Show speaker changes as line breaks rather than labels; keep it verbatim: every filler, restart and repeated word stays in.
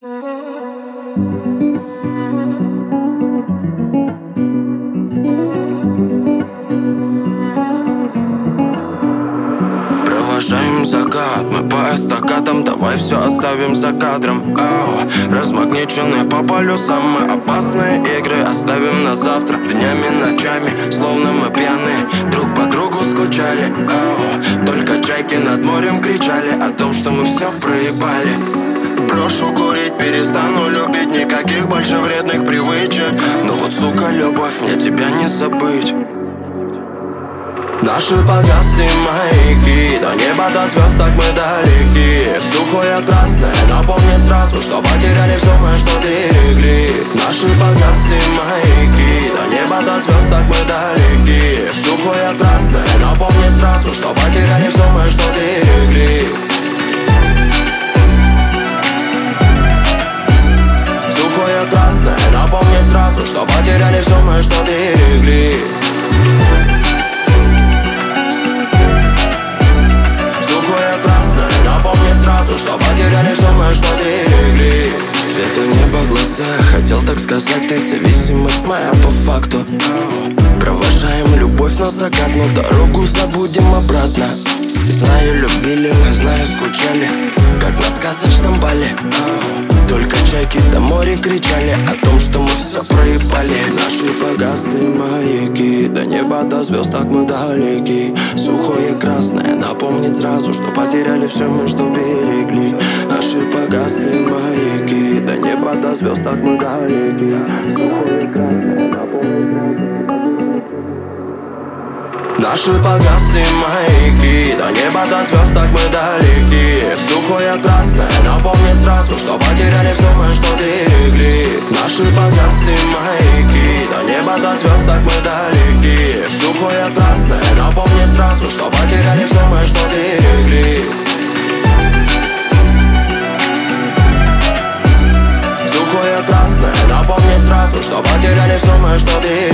Провожаем закат, мы по эстакадам, давай все оставим за кадром. Ау, размагниченные по полюсам, мы опасные игры оставим на завтра. Днями, ночами, словно мы пьяные, друг по другу скучали. Ау, только чайки над морем кричали о том, что мы все проебали. Брошу курить, перестану любить, никаких больше вредных привычек. Но вот, сука, любовь, мне тебя не забыть. Наши погасли маяки, до неба, до звезд так мы далеки. Сухое красное напомнит сразу, что потеряли все мы, что берегли. Наши погасли маяки, до неба, до звезд так мы далеки. Сухое красное напомнит сразу, что потеряли все мы, что берегли. Сухое красное напомнит сразу, что потеряли все мы, что берегли. Сразу, что потеряли все мы, что берегли. Свет у неба в глазах, хотел так сказать, ты зависимость моя по факту. Провожаем любовь на закат, но дорогу забудем обратно. Знаю, любили мы, знаю, скучали, как на сказочном бале. Только чайки до моря кричали о том, что мы все проебали. Наши погасли маяки, до неба, до звезд так мы далеки. Сухое красное напомнит сразу, что потеряли все мы, что берегли. Наши погасли маяки, до неба, до звезд так мы далеки. Сухое красное напомнит сразу. Наши погасли маяки, до неба, до звезд так мы далеки. Сухое красное напомнит сразу, что потеряли все мы, что берегли. Наши погасли маяки, до неба, до звезд так мы далеки. Сухое красное напомнит сразу, что потеряли все мы, что берегли. Сухое красное напомнит сразу, что потеряли все мы, что берегли.